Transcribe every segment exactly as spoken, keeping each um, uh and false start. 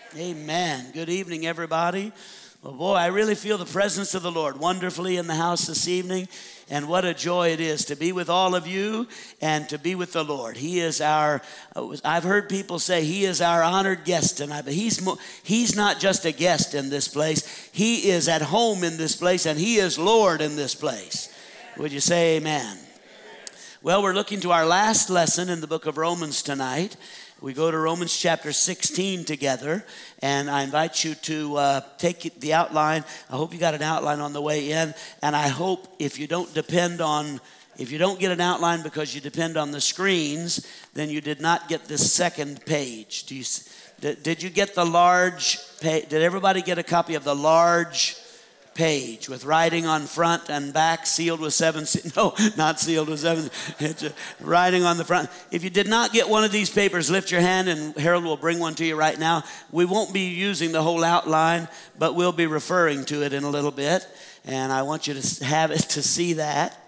Amen. Good evening, everybody. Well, boy, I really feel the presence of the Lord wonderfully in the house this evening. And what a joy it is to be with all of you and to be with the Lord. He is our, I've heard people say he is our honored guest tonight, but he's, he's not just a guest in this place. He is at home in this place, and he is Lord in this place. Would you say amen? Well, we're looking to our last lesson in the book of Romans tonight. We go to Romans chapter sixteen together, and I invite you to uh, take the outline. I hope you got an outline on the way in, and I hope if you don't depend on, if you don't get an outline because you depend on the screens, then you did not get this second page. Do you, did, did you get the large page? Did everybody get a copy of the large page with writing on front and back, sealed with seven, no, not sealed with seven, it's writing on the front. If you did not get one of these papers, lift your hand and Harold will bring one to you right now. We won't be using the whole outline, but we'll be referring to it in a little bit, and I want you to have it to see that.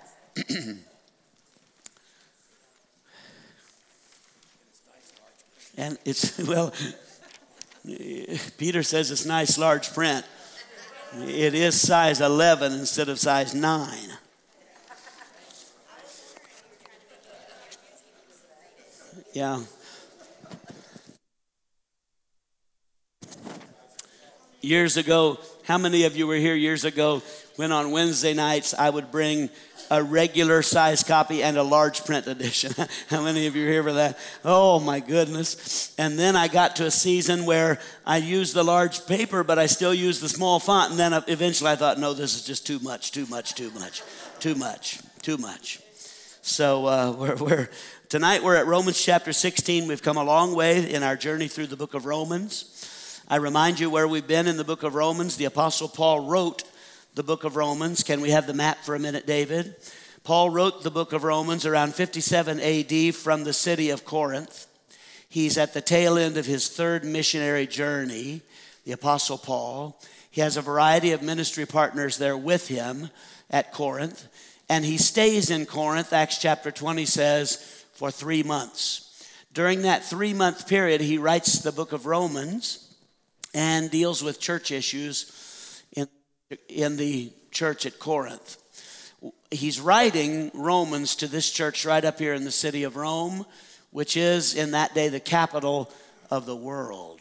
And it's, well, Peter says it's nice large print. It is size eleven instead of size nine. Yeah. Years ago, how many of you were here years ago when on Wednesday nights I would bring a regular size copy and a large print edition? How many of you are here for that? Oh my goodness. And then I got to a season where I used the large paper, but I still used the small font. And then eventually I thought, no, this is just too much, too much, too much, too much, too much. So uh, we're, we're tonight we're at Romans chapter sixteen. We've come a long way in our journey through the book of Romans. I remind you where we've been in the book of Romans. The Apostle Paul wrote the book of Romans. Can we have the map for a minute, David? Paul wrote the book of Romans around fifty-seven A D from the city of Corinth. He's at the tail end of his third missionary journey, the Apostle Paul. He has a variety of ministry partners there with him at Corinth. And he stays in Corinth, Acts chapter twenty says, for three months. During that three-month period, he writes the book of Romans and deals with church issues in in the church at Corinth. He's writing Romans to this church right up here in the city of Rome, which is in that day the capital of the world.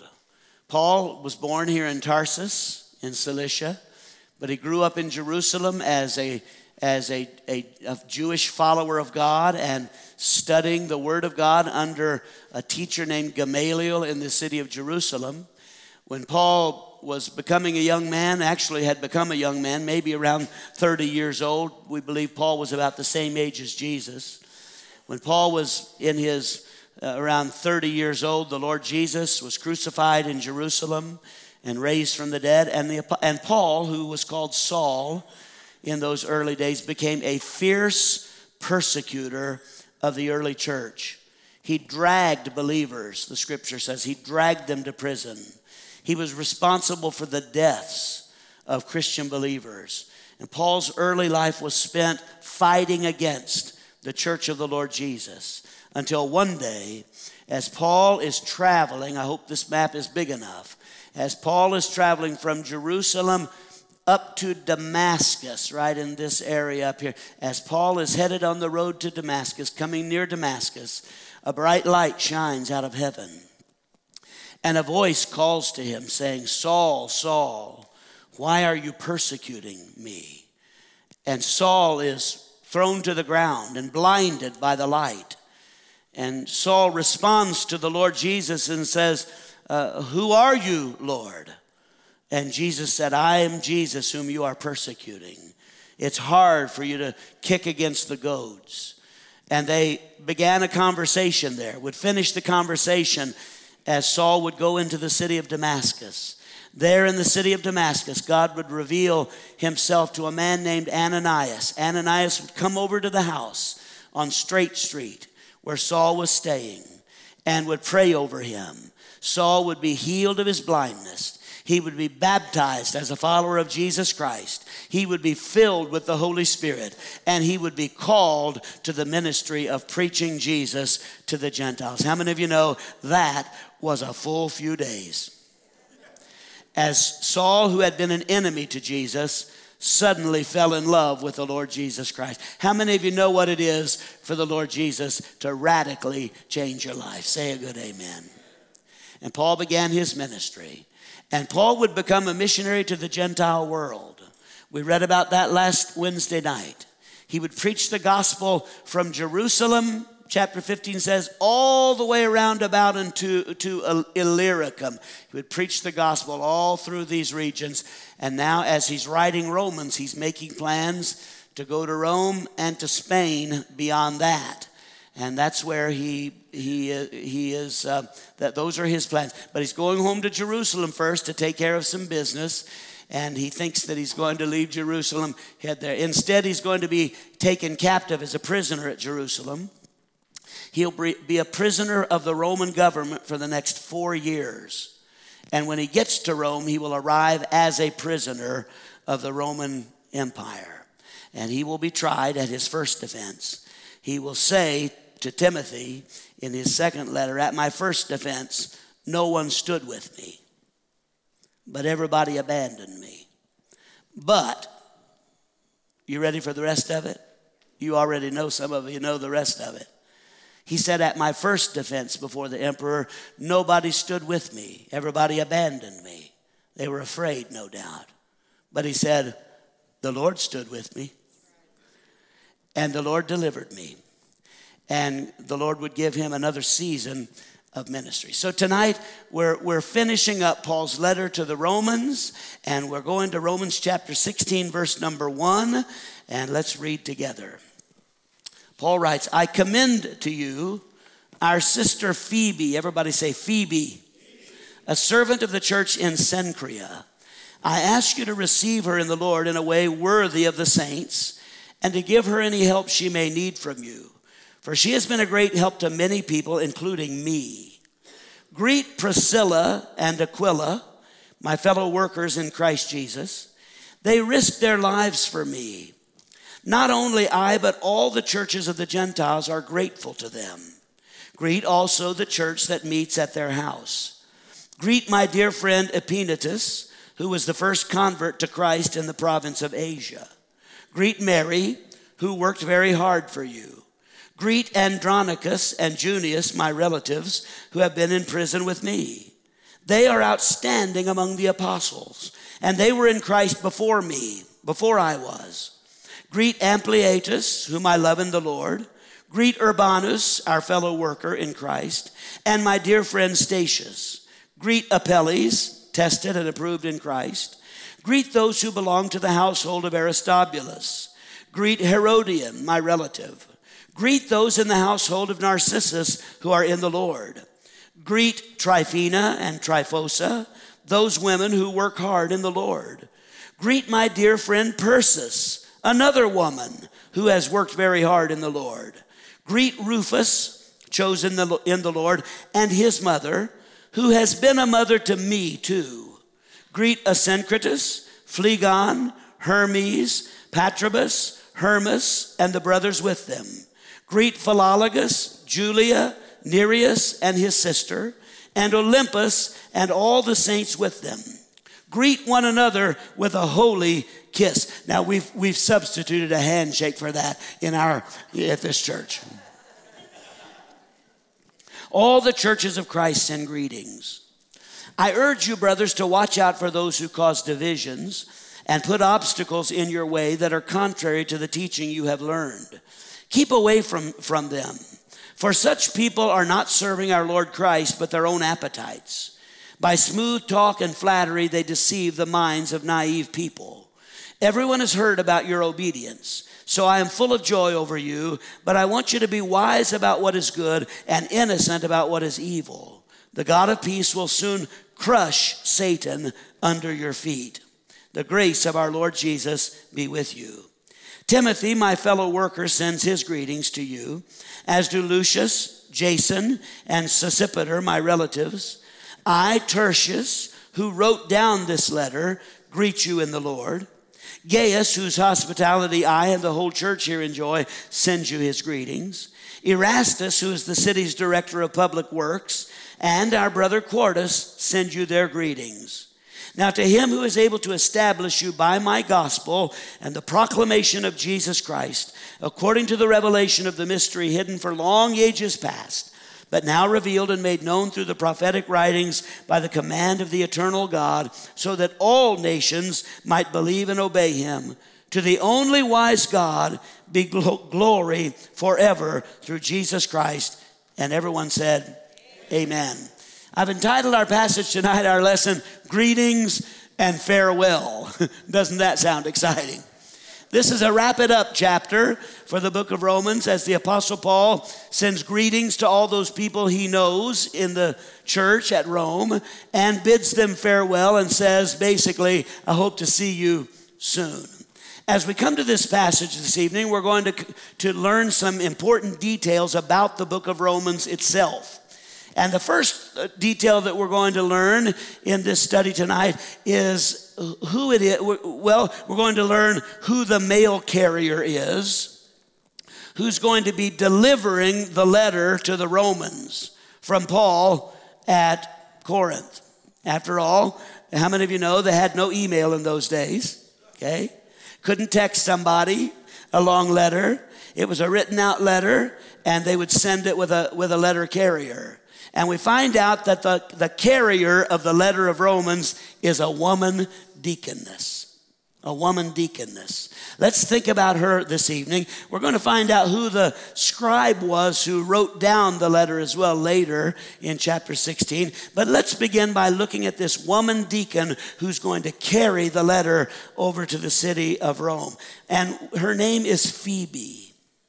Paul was born here in Tarsus in Cilicia, but he grew up in Jerusalem as a as a, a, a Jewish follower of God and studying the Word of God under a teacher named Gamaliel in the city of Jerusalem. When Paul was becoming a young man, actually had become a young man, maybe around thirty years old. We believe Paul was about the same age as Jesus. When Paul was in his uh, around thirty years old, the Lord Jesus was crucified in Jerusalem and raised from the dead. And, the, and Paul, who was called Saul in those early days, became a fierce persecutor of the early church. He dragged believers, the scripture says, he dragged them to prison. He was responsible for the deaths of Christian believers. And Paul's early life was spent fighting against the church of the Lord Jesus until one day, as Paul is traveling, I hope this map is big enough, as Paul is traveling from Jerusalem up to Damascus, right in this area up here, as Paul is headed on the road to Damascus, coming near Damascus, a bright light shines out of heaven. And a voice calls to him saying, Saul, Saul, why are you persecuting me? And Saul is thrown to the ground and blinded by the light. And Saul responds to the Lord Jesus and says, uh, who are you, Lord? And Jesus said, I am Jesus whom you are persecuting. It's hard for you to kick against the goads. And they began a conversation there, would finish the conversation as Saul would go into the city of Damascus. There in the city of Damascus, God would reveal himself to a man named Ananias. Ananias would come over to the house on Straight Street where Saul was staying and would pray over him. Saul would be healed of his blindness. He would be baptized as a follower of Jesus Christ. He would be filled with the Holy Spirit, and he would be called to the ministry of preaching Jesus to the Gentiles. How many of you know that was a full few days? as Saul, who had been an enemy to Jesus, suddenly fell in love with the Lord Jesus Christ. How many of you know what it is for the Lord Jesus to radically change your life? Say a good amen. And Paul began his ministry. And Paul would become a missionary to the Gentile world. We read about that last Wednesday night. He would preach the gospel from Jerusalem, chapter fifteen says, all the way around about into to Illyricum. He would preach the gospel all through these regions. And now as he's writing Romans, he's making plans to go to Rome and to Spain beyond that. And that's where he he he is, uh, that those are his plans. But he's going home to Jerusalem first to take care of some business. And he thinks that he's going to leave Jerusalem, head there. Instead, he's going to be taken captive as a prisoner at Jerusalem. He'll be a prisoner of the Roman government for the next four years. And when he gets to Rome, he will arrive as a prisoner of the Roman Empire. And he will be tried at his first defense. He will say to Timothy in his second letter, at my first defense, no one stood with me, but everybody abandoned me. But, you ready for the rest of it? You already know, some of you know the rest of it. He said, at my first defense before the emperor, nobody stood with me. Everybody abandoned me. They were afraid, no doubt. But he said, the Lord stood with me, and the Lord delivered me. And the Lord would give him another season of ministry. So tonight we're we're finishing up Paul's letter to the Romans, and we're going to Romans chapter sixteen, verse number one, and let's read together. Paul writes, I commend to you our sister Phoebe. Everybody say Phoebe, a servant of the church in Cenchrea. I ask you to receive her in the Lord in a way worthy of the saints, and to give her any help she may need from you. For she has been a great help to many people, including me. Greet Priscilla and Aquila, my fellow workers in Christ Jesus. They risked their lives for me. Not only I, but all the churches of the Gentiles are grateful to them. Greet also the church that meets at their house. Greet my dear friend Epenetus, who was the first convert to Christ in the province of Asia. Greet Mary, who worked very hard for you. Greet Andronicus and Junius, my relatives, who have been in prison with me. They are outstanding among the apostles, and they were in Christ before me, before I was. Greet Ampliatus, whom I love in the Lord. Greet Urbanus, our fellow worker in Christ, and my dear friend Statius. Greet Apelles, tested and approved in Christ. Greet those who belong to the household of Aristobulus. Greet Herodian, my relative. Greet those in the household of Narcissus who are in the Lord. Greet Tryphena and Tryphosa, those women who work hard in the Lord. Greet my dear friend Persis, another woman who has worked very hard in the Lord. Greet Rufus, chosen in the Lord, and his mother, who has been a mother to me too. Greet Asyncritus, Phlegon, Hermes, Patrobas, Hermas, and the brothers with them. Greet Philologus, Julia, Nereus, and his sister, and Olympus, and all the saints with them. Greet one another with a holy kiss. Now, we've we've substituted a handshake for that in our at this church. All the churches of Christ send greetings. I urge you, brothers, to watch out for those who cause divisions and put obstacles in your way that are contrary to the teaching you have learned. Keep away from, from them. For such people are not serving our Lord Christ, but their own appetites. By smooth talk and flattery, they deceive the minds of naive people. Everyone has heard about your obedience, so I am full of joy over you, but I want you to be wise about what is good and innocent about what is evil. The God of peace will soon crush Satan under your feet. The grace of our Lord Jesus be with you. Timothy, my fellow worker, sends his greetings to you, as do Lucius, Jason, and Sosipater, my relatives. I, Tertius, who wrote down this letter, greet you in the Lord. Gaius, whose hospitality I and the whole church here enjoy, sends you his greetings. Erastus, who is the city's director of public works, and our brother Quartus send you their greetings. Now to him who is able to establish you by my gospel and the proclamation of Jesus Christ, according to the revelation of the mystery hidden for long ages past, but now revealed and made known through the prophetic writings by the command of the eternal God, so that all nations might believe and obey him. To the only wise God be glory forever through Jesus Christ. And everyone said, amen. I've entitled our passage tonight, our lesson, Greetings and Farewell. Doesn't that sound exciting? This is a wrap it up chapter for the book of Romans, as the Apostle Paul sends greetings to all those people he knows in the church at Rome and bids them farewell and says, basically, I hope to see you soon. As we come to this passage this evening, we're going to, to learn some important details about the book of Romans itself. And the first detail that we're going to learn in this study tonight is who it is. Well, we're going to learn who the mail carrier is, who's going to be delivering the letter to the Romans from Paul at Corinth. After all, how many of you know they had no email in those days? Okay? Couldn't text somebody a long letter. It was a written out letter, and they would send it with a with a letter carrier. And we find out that the, the carrier of the letter of Romans is a woman deaconess. A woman deaconess. Let's think about her this evening. We're going to find out who the scribe was who wrote down the letter as well later in chapter sixteen. But let's begin by looking at this woman deacon who's going to carry the letter over to the city of Rome. And her name is Phoebe.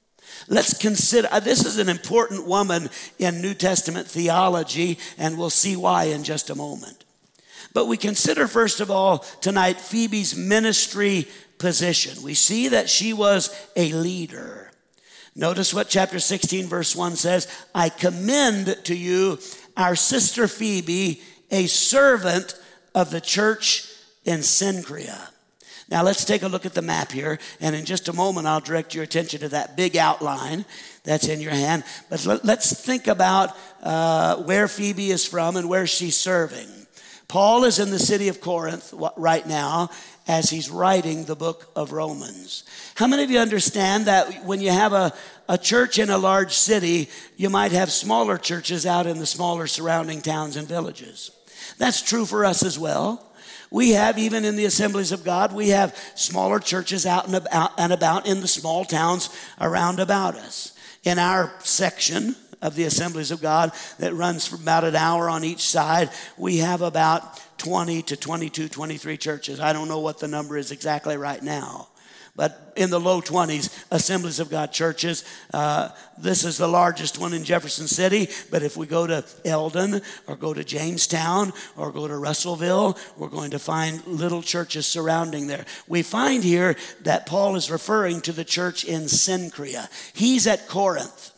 Let's consider, this is an important woman in New Testament theology, and we'll see why in just a moment. But we consider, first of all, tonight, Phoebe's ministry position. We see that she was a leader. Notice what chapter sixteen, verse one says, I commend to you our sister Phoebe, a servant of the church in Cenchrea. Now let's take a look at the map here, and in just a moment I'll direct your attention to that big outline that's in your hand. But let's think about uh, where Phoebe is from and where she's serving. Paul is in the city of Corinth right now as he's writing the book of Romans. How many of you understand that when you have a, a church in a large city, you might have smaller churches out in the smaller surrounding towns and villages? That's true for us as well. We have, even in the Assemblies of God, we have smaller churches out and about, and about in the small towns around about us. In our section of the Assemblies of God that runs for about an hour on each side, we have about twenty to twenty-two, twenty-three churches. I don't know what the number is exactly right now, but in the low twenties, Assemblies of God churches. Uh, this is the largest one in Jefferson City, but if we go to Eldon or go to Jamestown or go to Russellville, we're going to find little churches surrounding there. We find here that Paul is referring to the church in Cenchrea. He's at Corinth.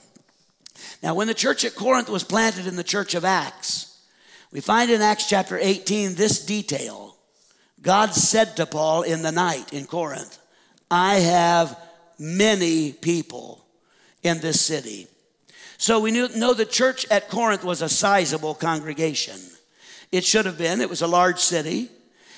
Now, when the church at Corinth was planted in the church of Acts, we find in Acts chapter eighteen this detail. God said to Paul in the night in Corinth, I have many people in this city. So we knew, know the church at Corinth was a sizable congregation. It should have been. It was a large city,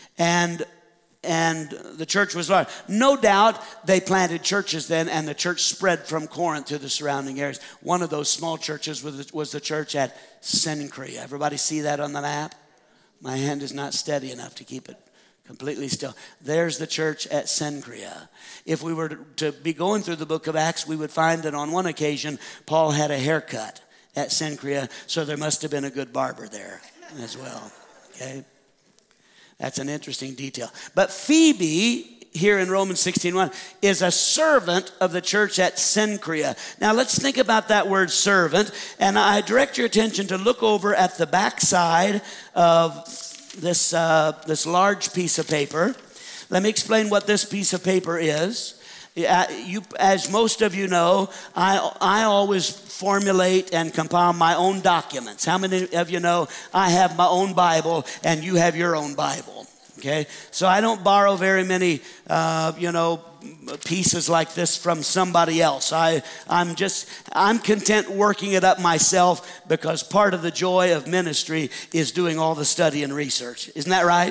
and and the church was large. No doubt they planted churches then, and the church spread from Corinth to the surrounding areas. One of those small churches was, was the church at Cenchrea. Everybody see that on the map? My hand is not steady enough to keep it completely still. There's the church at Cenchrea. If we were to be going through the book of Acts, we would find that on one occasion, Paul had a haircut at Cenchrea, so there must have been a good barber there as well. Okay? That's an interesting detail. But Phoebe, here in Romans sixteen one, is a servant of the church at Cenchrea. Now let's think about that word servant, and I direct your attention to look over at the back side of this, uh, this large piece of paper. Let me explain what this piece of paper is. You, as most of you know, I, I always formulate and compile my own documents. How many of you know I have my own Bible and you have your own Bible? Okay, so I don't borrow very many, uh, you know, pieces like this from somebody else. I, I'm just, I'm content working it up myself, because part of the joy of ministry is doing all the study and research. Isn't that right?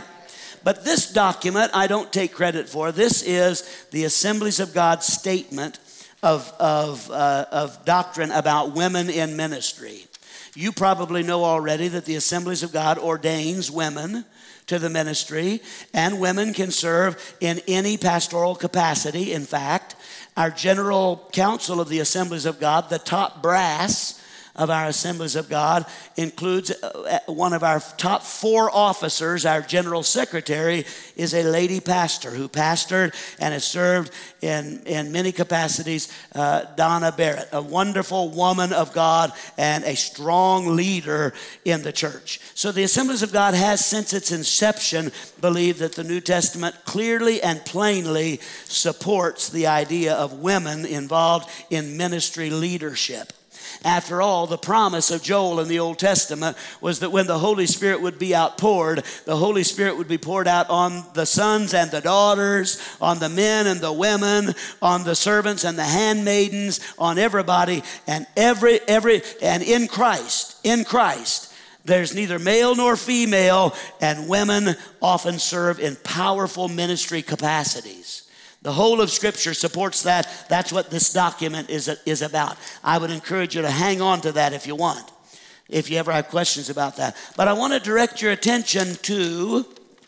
But this document, I don't take credit for. This is the Assemblies of God statement of, of, uh, of doctrine about women in ministry. You probably know already that the Assemblies of God ordains women to the ministry, and women can serve in any pastoral capacity. In fact, our General Council of the Assemblies of God, the top brass of our Assemblies of God, includes one of our top four officers. Our General Secretary is a lady pastor who pastored and has served in, in many capacities, uh, Donna Barrett, a wonderful woman of God and a strong leader in the church. So the Assemblies of God has, since its inception, believed that the New Testament clearly and plainly supports the idea of women involved in ministry leadership. After all, the promise of Joel in the Old Testament was that when the Holy Spirit would be outpoured, the Holy Spirit would be poured out on the sons and the daughters, on the men and the women, on the servants and the handmaidens, on everybody, and every, every, and in Christ, in Christ, there's neither male nor female, and women often serve in powerful ministry capacities. The whole of Scripture supports that. That's what this document is, is about. I would encourage you to hang on to that if you want, if you ever have questions about that. But I want to direct your attention to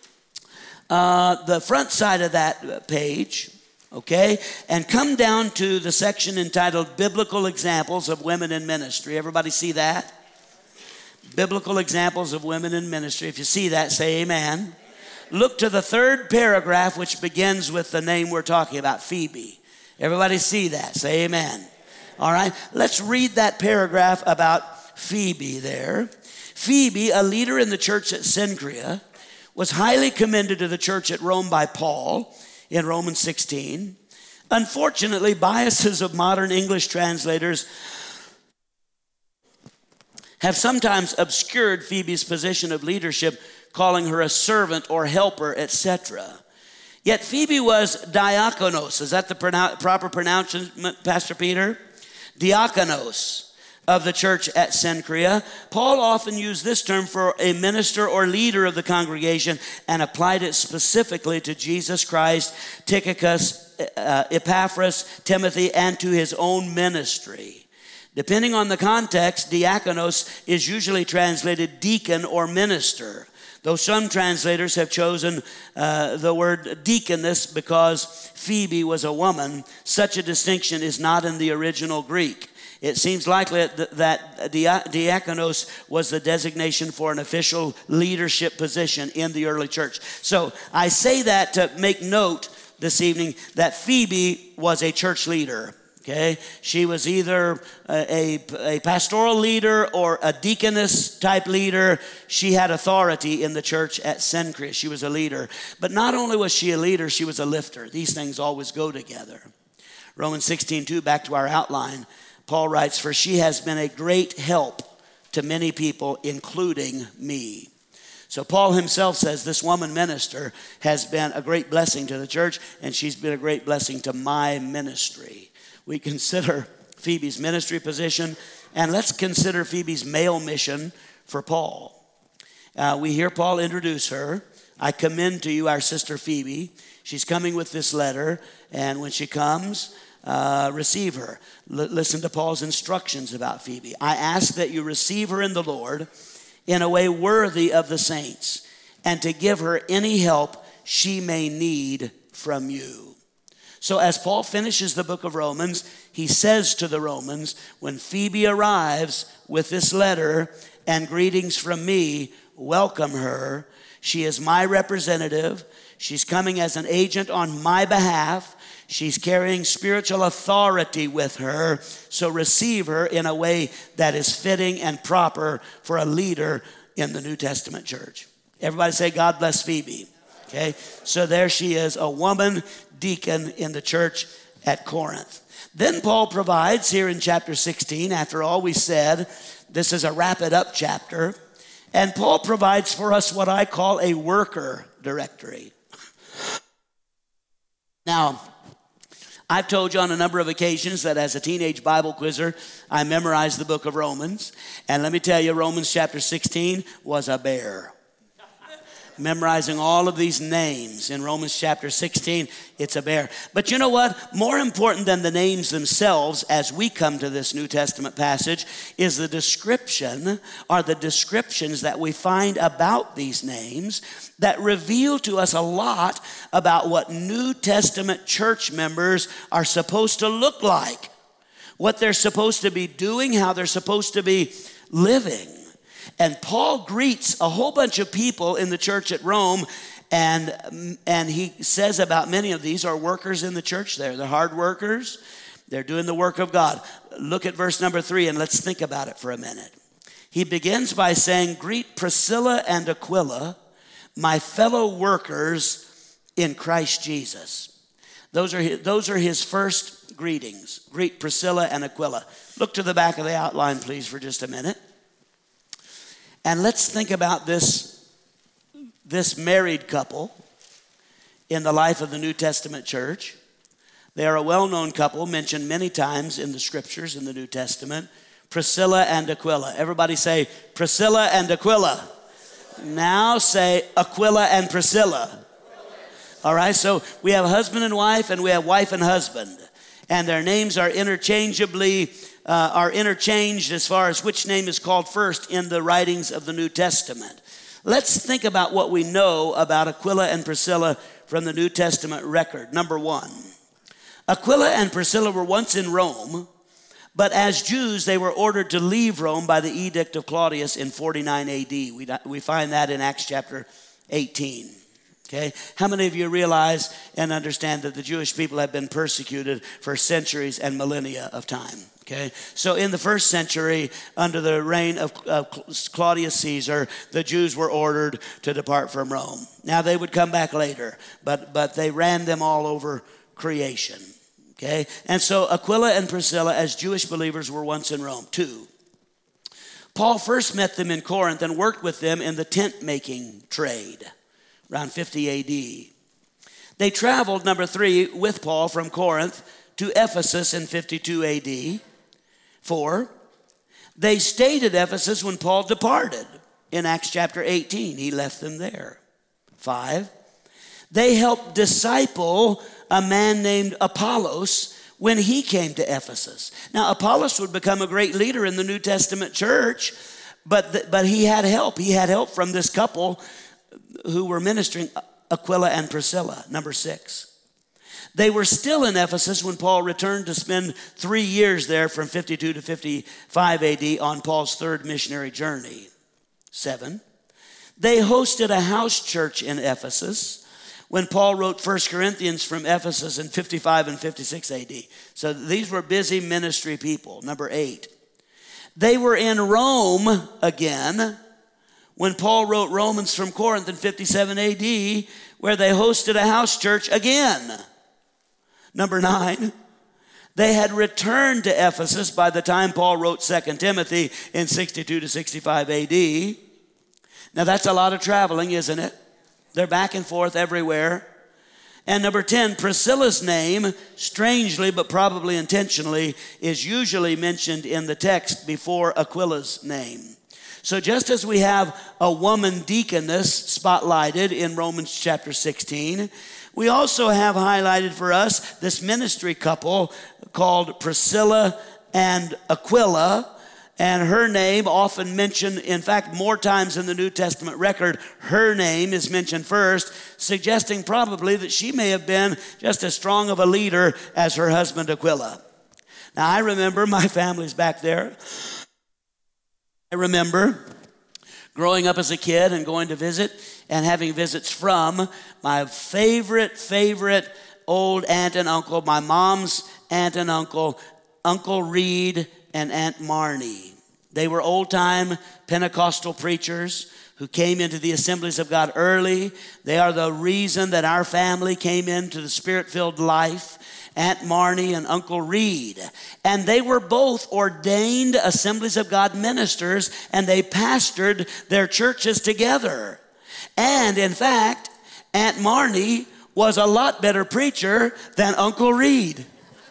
uh, the front side of that page, okay? And come down to the section entitled Biblical Examples of Women in Ministry. Everybody see that? Biblical Examples of Women in Ministry. If you see that, say amen. Look to the third paragraph, which begins with the name we're talking about, Phoebe. Everybody see that? Say amen. All right, let's read that paragraph about Phoebe there. Phoebe, a leader in the church at Cenchrea, was highly commended to the church at Rome by Paul in Romans sixteen. Unfortunately, biases of modern English translators have sometimes obscured Phoebe's position of leadership, calling her a servant or helper, et cetera. Yet Phoebe was diakonos. Is that the pronou- proper pronouncement, Pastor Peter? Diakonos of the church at Cenchrea. Paul often used this term for a minister or leader of the congregation and applied it specifically to Jesus Christ, Tychicus, uh, Epaphras, Timothy, and to his own ministry. Depending on the context, diakonos is usually translated deacon or minister, though some translators have chosen uh, the word deaconess because Phoebe was a woman. Such a distinction is not in the original Greek. It seems likely that, that diakonos was the designation for an official leadership position in the early church. So I say that to make note this evening that Phoebe was a church leader. Okay, she was either a, a, a pastoral leader or a deaconess type leader. She had authority in the church at Cenchrea. She was a leader. But not only was she a leader, she was a lifter. These things always go together. Romans sixteen two, back to our outline, Paul writes, "For she has been a great help to many people, including me." So Paul himself says this woman minister has been a great blessing to the church, and she's been a great blessing to my ministry. We consider Phoebe's ministry position, and let's consider Phoebe's male mission for Paul. Uh, we hear Paul introduce her. "I commend to you our sister Phoebe. She's coming with this letter, and when she comes, uh, receive her." L- listen to Paul's instructions about Phoebe. "I ask that you receive her in the Lord in a way worthy of the saints, and to give her any help she may need from you." So as Paul finishes the book of Romans, he says to the Romans, when Phoebe arrives with this letter and greetings from me, welcome her. She is my representative. She's coming as an agent on my behalf. She's carrying spiritual authority with her. So receive her in a way that is fitting and proper for a leader in the New Testament church. Everybody say, God bless Phoebe. Okay, so there she is, a woman deacon in the church at Corinth. Then Paul provides here in chapter sixteen, after all we said, this is a wrap it up chapter, and Paul provides for us what I call a worker directory. Now, I've told you on a number of occasions that as a teenage Bible quizzer, I memorized the book of Romans, and let me tell you, Romans chapter sixteen was a bear. Memorizing all of these names in Romans chapter sixteen, it's a bear. But you know what? More important than the names themselves as we come to this New Testament passage is the description, or the descriptions that we find about these names that reveal to us a lot about what New Testament church members are supposed to look like, what they're supposed to be doing, how they're supposed to be living. And Paul greets a whole bunch of people in the church at Rome, and, and he says about many of these are workers in the church there. They're hard workers. They're doing the work of God. Look at verse number three, and let's think about it for a minute. He begins by saying, "Greet Priscilla and Aquila, my fellow workers in Christ Jesus." Those are his, those are his first greetings. Greet Priscilla and Aquila. Look to the back of the outline, please, for just a minute. And let's think about this, this married couple in the life of the New Testament church. They are a well-known couple, mentioned many times in the scriptures in the New Testament. Priscilla and Aquila. Everybody say Priscilla and Aquila. Now say Aquila and Priscilla. All right, so we have husband and wife, and we have wife and husband. And their names are interchangeably Uh, are interchanged as far as which name is called first in the writings of the New Testament. Let's think about what we know about Aquila and Priscilla from the New Testament record. Number one, Aquila and Priscilla were once in Rome, but as Jews, they were ordered to leave Rome by the edict of Claudius in forty-nine A D. We, we find that in Acts chapter eighteen. Okay, how many of you realize and understand that the Jewish people have been persecuted for centuries and millennia of time? Okay, so in the first century, under the reign of, of Claudius Caesar, the Jews were ordered to depart from Rome. Now they would come back later, but but they ran them all over creation. Okay, and so Aquila and Priscilla, as Jewish believers, were once in Rome. Two, Paul first met them in Corinth and worked with them in the tent making trade around fifty A D. They traveled, number three, with Paul from Corinth to Ephesus in fifty-two A D. Four, they stayed at Ephesus when Paul departed in Acts chapter eighteen. He left them there. Five, they helped disciple a man named Apollos when he came to Ephesus. Now, Apollos would become a great leader in the New Testament church, but, the, but he had help. He had help from this couple who were ministering, Aquila and Priscilla. Number six, they were still in Ephesus when Paul returned to spend three years there from fifty-two to fifty-five A D on Paul's third missionary journey. Seven, they hosted a house church in Ephesus when Paul wrote First Corinthians from Ephesus in fifty-five and fifty-six A D. So these were busy ministry people. Number eight, they were in Rome again when Paul wrote Romans from Corinth in fifty-seven A D, where they hosted a house church again. Number nine, they had returned to Ephesus by the time Paul wrote Second Timothy in sixty-two to sixty-five A D. Now that's a lot of traveling, isn't it? They're back and forth everywhere. And number ten, Priscilla's name, strangely but probably intentionally, is usually mentioned in the text before Aquila's name. So just as we have a woman deaconess spotlighted in Romans chapter sixteen, we also have highlighted for us this ministry couple called Priscilla and Aquila, and her name often mentioned, in fact, more times in the New Testament record, her name is mentioned first, suggesting probably that she may have been just as strong of a leader as her husband Aquila. Now, I remember, my family's back there. I remember growing up as a kid and going to visit and having visits from my favorite, favorite old aunt and uncle, my mom's aunt and uncle, Uncle Reed and Aunt Marnie. They were old-time Pentecostal preachers who came into the Assemblies of God early. They are the reason that our family came into the Spirit-filled life. Aunt Marnie and Uncle Reed. And they were both ordained Assemblies of God ministers, and they pastored their churches together. And in fact, Aunt Marnie was a lot better preacher than Uncle Reed.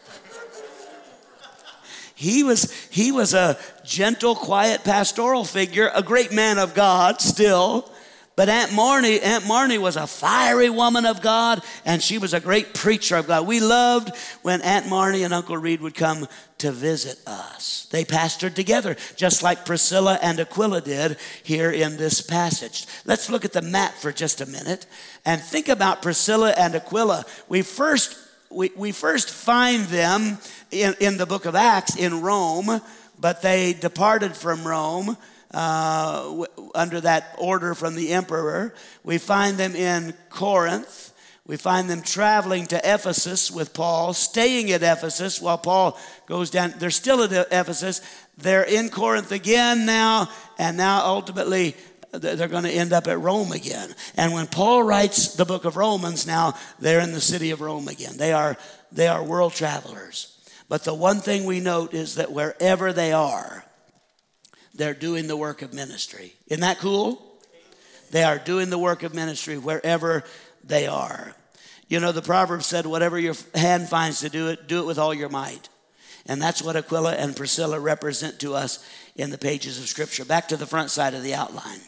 He was, he was a gentle, quiet pastoral figure, a great man of God still, But Aunt Marnie, Aunt Marnie was a fiery woman of God, and she was a great preacher of God. We loved when Aunt Marnie and Uncle Reed would come to visit us. They pastored together, just like Priscilla and Aquila did here in this passage. Let's look at the map for just a minute and think about Priscilla and Aquila. We first, we, we first find them in, in the book of Acts in Rome, but they departed from Rome Uh, w- under that order from the emperor. We find them in Corinth. We find them traveling to Ephesus with Paul, staying at Ephesus while Paul goes down. They're still at Ephesus. They're in Corinth again now, and now ultimately they're going to end up at Rome again. And when Paul writes the book of Romans, now they're in the city of Rome again. They are, they are world travelers. But the one thing we note is that wherever they are, they're doing the work of ministry. Isn't that cool? They are doing the work of ministry wherever they are. You know, the proverb said, whatever your hand finds to do it, do it with all your might. And that's what Aquila and Priscilla represent to us in the pages of Scripture. Back to the front side of the outline.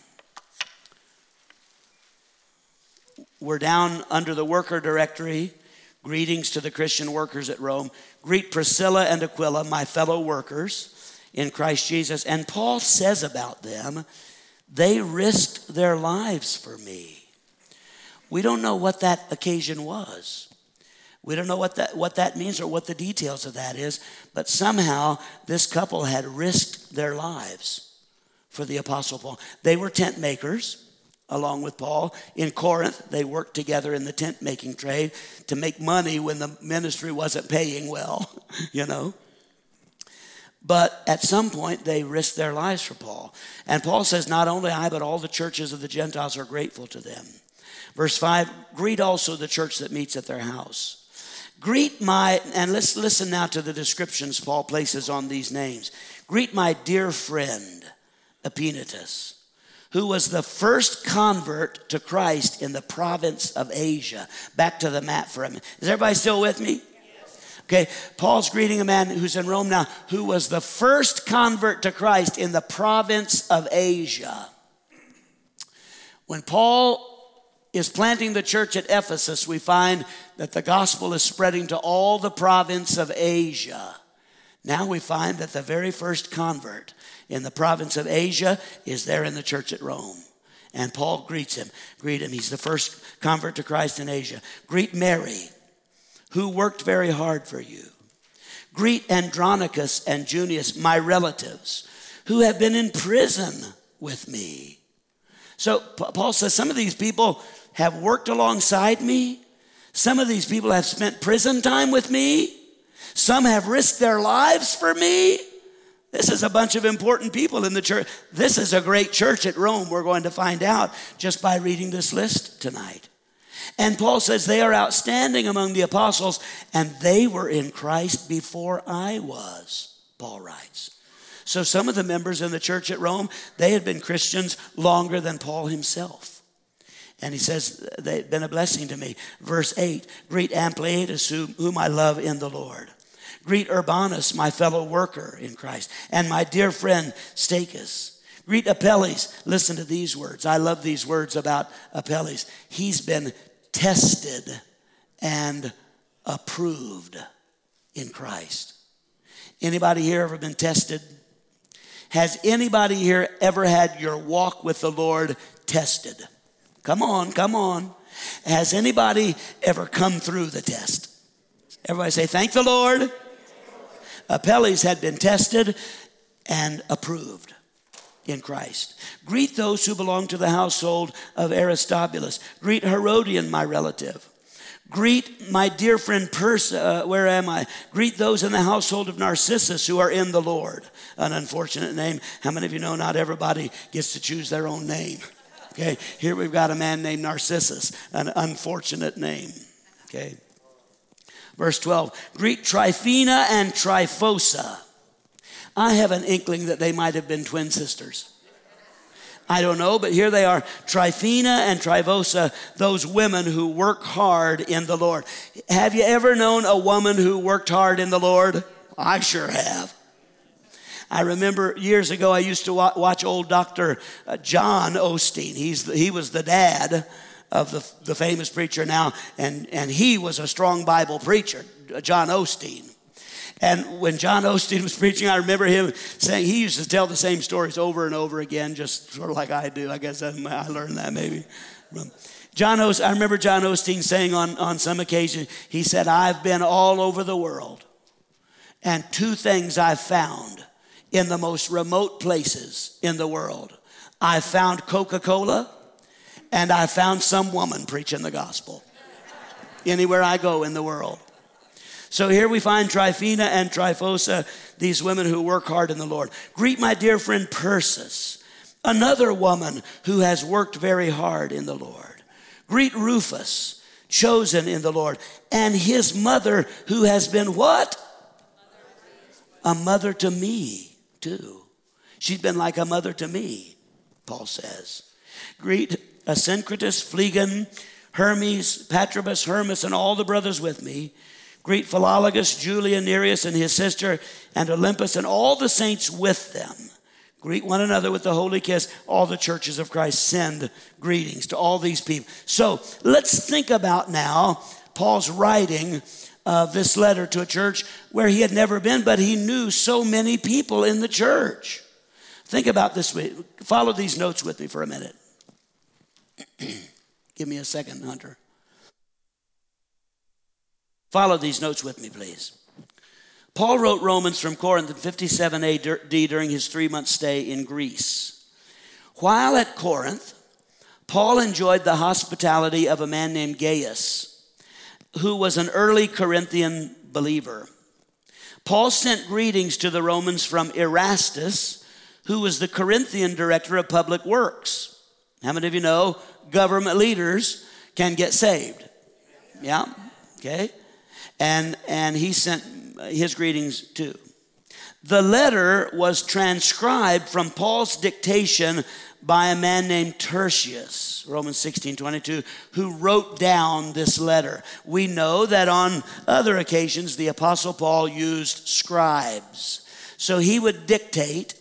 We're down under the worker directory. Greetings to the Christian workers at Rome. Greet Priscilla and Aquila, my fellow workers in Christ Jesus. And Paul says about them, they risked their lives for me. We don't know what that occasion was. We don't know what that, what that means or what the details of that is, but somehow this couple had risked their lives for the Apostle Paul. They were tent makers along with Paul. In Corinth, they worked together in the tent making trade to make money when the ministry wasn't paying well, you know. But at some point, they risked their lives for Paul. And Paul says, not only I, but all the churches of the Gentiles are grateful to them. Verse five, greet also the church that meets at their house. Greet my, and let's listen now to the descriptions Paul places on these names. Greet my dear friend, Epaenetus, who was the first convert to Christ in the province of Asia. Back to the map for a minute. Is everybody still with me? Okay, Paul's greeting a man who's in Rome now, who was the first convert to Christ in the province of Asia. When Paul is planting the church at Ephesus, we find that the gospel is spreading to all the province of Asia. Now we find that the very first convert in the province of Asia is there in the church at Rome. And Paul greets him. Greet him. He's the first convert to Christ in Asia. Greet Mary, who worked very hard for you. Greet Andronicus and Junius, my relatives, who have been in prison with me. So Paul says some of these people have worked alongside me. Some of these people have spent prison time with me. Some have risked their lives for me. This is a bunch of important people in the church. This is a great church at Rome. We're going to find out just by reading this list tonight. And Paul says they are outstanding among the apostles, and they were in Christ before I was, Paul writes. So some of the members in the church at Rome, they had been Christians longer than Paul himself. And he says they've been a blessing to me. Verse eight, greet Ampliatus, whom I love in the Lord. Greet Urbanus, my fellow worker in Christ, and my dear friend Stachys. Greet Apelles. Listen to these words. I love these words about Apelles. He's been tested and approved in Christ. Anybody here ever been tested? Has anybody here ever had your walk with the Lord tested? Come on, come on. Has anybody ever come through the test? Everybody say, thank the Lord. Apelles had been tested and approved in Christ. Greet those who belong to the household of Aristobulus. Greet Herodian, my relative. Greet my dear friend Persa, uh, where am I? Greet those in the household of Narcissus who are in the Lord. An unfortunate name. How many of you know not everybody gets to choose their own name? Okay, here we've got a man named Narcissus, an unfortunate name. Okay. Verse twelve, greet Tryphena and Tryphosa. I have an inkling that they might have been twin sisters. I don't know, but here they are, Tryphena and Tryphosa, those women who work hard in the Lord. Have you ever known a woman who worked hard in the Lord? I sure have. I remember years ago I used to wa- watch old Doctor Uh, John Osteen. He's the, he was the dad of the, the famous preacher now, and, and he was a strong Bible preacher, John Osteen. And when John Osteen was preaching, I remember him saying, he used to tell the same stories over and over again, just sort of like I do. I guess I learned that maybe. John Osteen, I remember John Osteen saying on, on some occasion, he said, I've been all over the world, and two things I've found in the most remote places in the world. I found Coca-Cola, and I found some woman preaching the gospel anywhere I go in the world. So here we find Tryphena and Tryphosa, these women who work hard in the Lord. Greet my dear friend Persis, another woman who has worked very hard in the Lord. Greet Rufus, chosen in the Lord, and his mother who has been what? A mother to me too. She's been like a mother to me, Paul says. Greet Asyncritus, Phlegon, Hermes, Patrobas, Hermas, and all the brothers with me. Greet Philologus, Julia, Nereus, and his sister, and Olympus, and all the saints with them. Greet one another with the holy kiss. All the churches of Christ send greetings to all these people. So let's think about now Paul's writing uh, this letter to a church where he had never been, but he knew so many people in the church. Think about this. Follow these notes with me for a minute. Give me a second, Hunter. Follow these notes with me, please. Paul wrote Romans from Corinth in fifty-seven A D during his three-month stay in Greece. While at Corinth, Paul enjoyed the hospitality of a man named Gaius, who was an early Corinthian believer. Paul sent greetings to the Romans from Erastus, who was the Corinthian director of public works. How many of you know government leaders can get saved? Yeah, okay. And, and he sent his greetings too. The letter was transcribed from Paul's dictation by a man named Tertius, Romans sixteen twenty-two, who wrote down this letter. We know that on other occasions, the Apostle Paul used scribes. So he would dictate,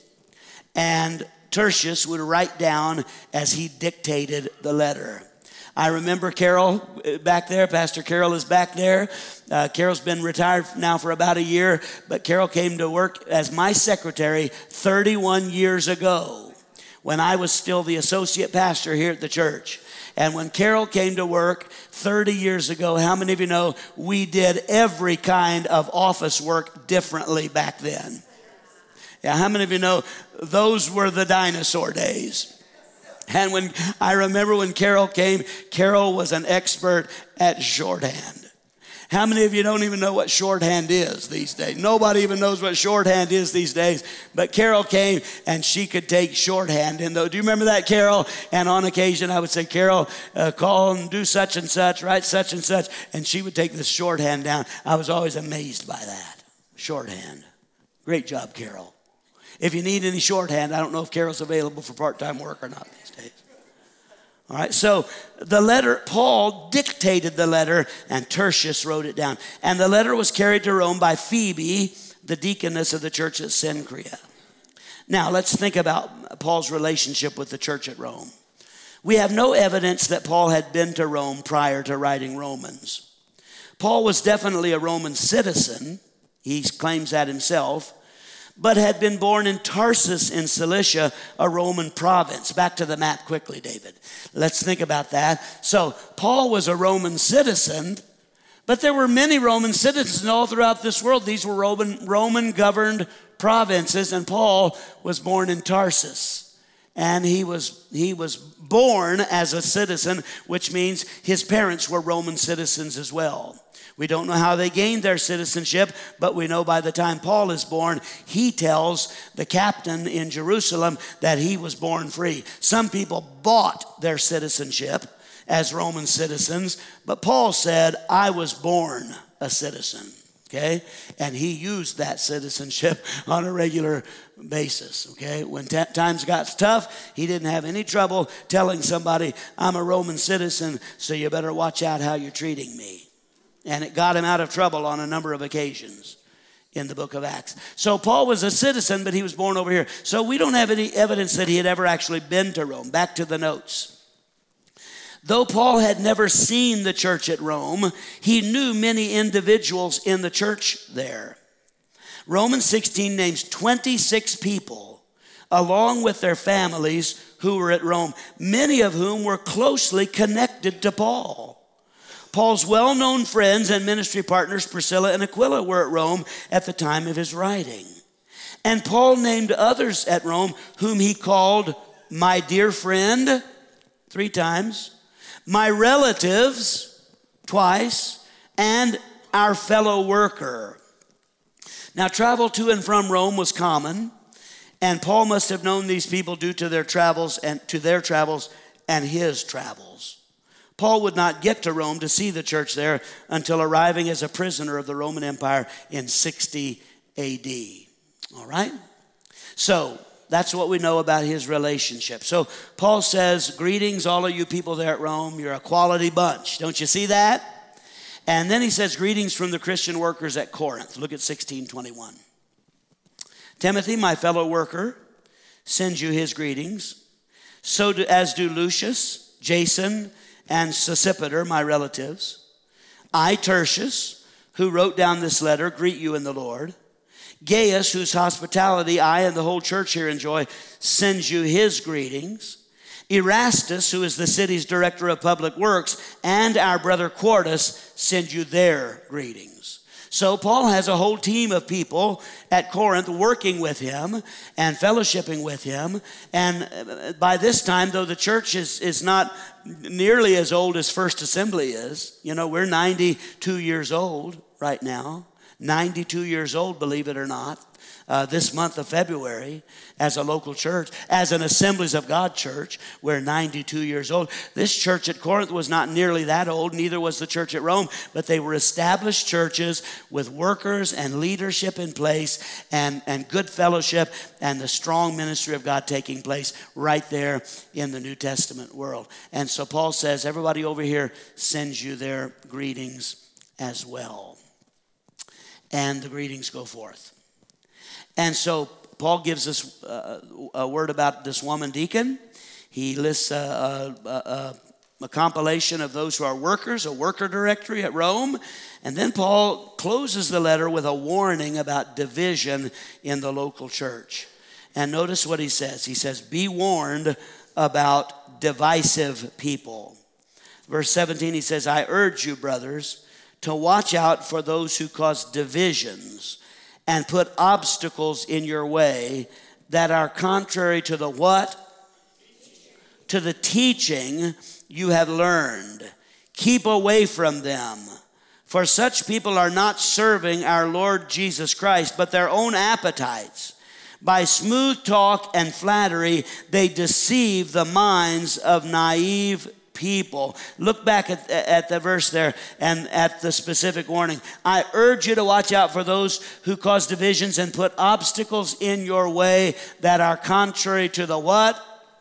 and Tertius would write down as he dictated the letter. I remember Carol back there. Pastor Carol is back there. Uh, Carol's been retired now for about a year, but Carol came to work as my secretary thirty-one years ago when I was still the associate pastor here at the church. And when Carol came to work thirty years ago, how many of you know we did every kind of office work differently back then? Yeah, how many of you know those were the dinosaur days? And when I remember when Carol came, Carol was an expert at shorthand. How many of you don't even know what shorthand is these days? Nobody even knows what shorthand is these days. But Carol came and she could take shorthand. And though, do you remember that, Carol? And on occasion I would say, Carol, uh, call and do such and such, write such and such. And she would take this shorthand down. I was always amazed by that. Shorthand. Great job, Carol. If you need any shorthand, I don't know if Carol's available for part-time work or not these days. All right, so the letter, Paul dictated the letter, and Tertius wrote it down. And the letter was carried to Rome by Phoebe, the deaconess of the church at Cenchrea. Now, let's think about Paul's relationship with the church at Rome. We have no evidence that Paul had been to Rome prior to writing Romans. Paul was definitely a Roman citizen. He claims that himself. But had been born in Tarsus in Cilicia, a Roman province. Back to the map quickly, David. Let's think about that. So Paul was a Roman citizen, but there were many Roman citizens all throughout this world. These were Roman, Roman governed provinces, and Paul was born in Tarsus. And he was, he was born as a citizen, which means his parents were Roman citizens as well. We don't know how they gained their citizenship, but we know by the time Paul is born, he tells the captain in Jerusalem that he was born free. Some people bought their citizenship as Roman citizens, but Paul said, I was born a citizen, okay? And he used that citizenship on a regular basis, okay? When t- times got tough, he didn't have any trouble telling somebody, I'm a Roman citizen, so you better watch out how you're treating me. And it got him out of trouble on a number of occasions. in the book of Acts. So Paul was a citizen, but he was born over here. So we don't have any evidence that he had ever actually been to Rome. Back to the notes. Though Paul had never seen the church at Rome, he knew many individuals in the church there. Romans sixteen names twenty-six people, along with their families, who were at Rome, many of whom were closely connected to Paul. Paul's well-known friends and ministry partners, Priscilla and Aquila, were at Rome at the time of his writing. And Paul named others at Rome whom he called my dear friend, three times, my relatives, twice, and our fellow worker. Now, travel to and from Rome was common, and Paul must have known these people due to their travels and to their travels and his travels. Paul would not get to Rome to see the church there until arriving as a prisoner of the Roman Empire in sixty A D. All right? So that's what we know about his relationship. So Paul says, greetings, all of you people there at Rome. You're a quality bunch. Don't you see that? And then he says, greetings from the Christian workers at Corinth. Look at sixteen twenty-one. Timothy, my fellow worker, sends you his greetings. So do, as do Lucius, Jason, and Sosipater, my relatives. I, Tertius, who wrote down this letter, greet you in the Lord. Gaius, whose hospitality I and the whole church here enjoy, sends you his greetings. Erastus, who is the city's director of public works, and our brother Quartus send you their greetings. So Paul has a whole team of people at Corinth working with him and fellowshipping with him. And by this time, though the church is, is not nearly as old as First Assembly is, you know, we're ninety-two years old right now. ninety-two years old, believe it or not, uh, this month of February as a local church, as an Assemblies of God church, we're ninety-two years old. This church at Corinth was not nearly that old, neither was the church at Rome, but they were established churches with workers and leadership in place and, and good fellowship and the strong ministry of God taking place right there in the New Testament world. And so Paul says, everybody over here sends you their greetings as well. And the greetings go forth. And so Paul gives us uh, a word about this woman deacon. He lists a, a, a, a compilation of those who are workers, a worker directory at Rome. And then Paul closes the letter with a warning about division in the local church. And notice what he says. He says, be warned about divisive people. Verse seventeen, he says, I urge you, brothers, to watch out for those who cause divisions and put obstacles in your way that are contrary to the what? To the teaching you have learned. Keep away from them. For such people are not serving our Lord Jesus Christ, but their own appetites. By smooth talk and flattery, they deceive the minds of naive people. Look back at, at the verse there and at the specific warning. I urge you to watch out for those who cause divisions and put obstacles in your way that are contrary to the what?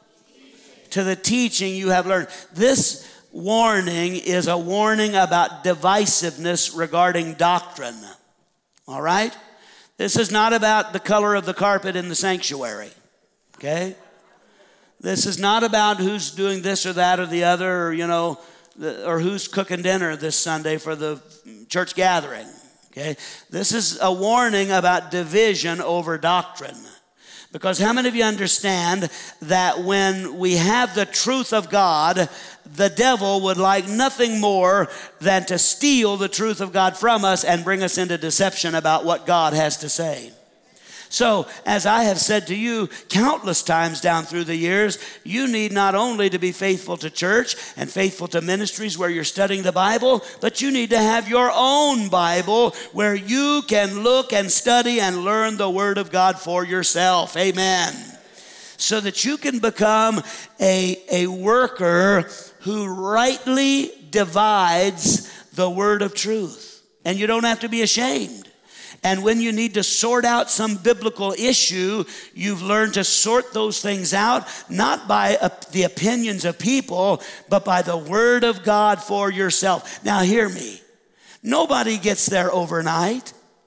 To the teaching you have learned. This warning is a warning about divisiveness regarding doctrine. All right? This is not about the color of the carpet in the sanctuary. Okay? This is not about who's doing this or that or the other, or, you know, the, or who's cooking dinner this Sunday for the church gathering. Okay? This is a warning about division over doctrine. Because how many of you understand that when we have the truth of God, the devil would like nothing more than to steal the truth of God from us and bring us into deception about what God has to say? So, as I have said to you countless times down through the years, you need not only to be faithful to church and faithful to ministries where you're studying the Bible, but you need to have your own Bible where you can look and study and learn the Word of God for yourself. Amen. So that you can become a, a worker who rightly divides the word of truth. And you don't have to be ashamed. And when you need to sort out some biblical issue, you've learned to sort those things out, not by uh, the opinions of people, but by the Word of God for yourself. Now hear me. Nobody gets there overnight.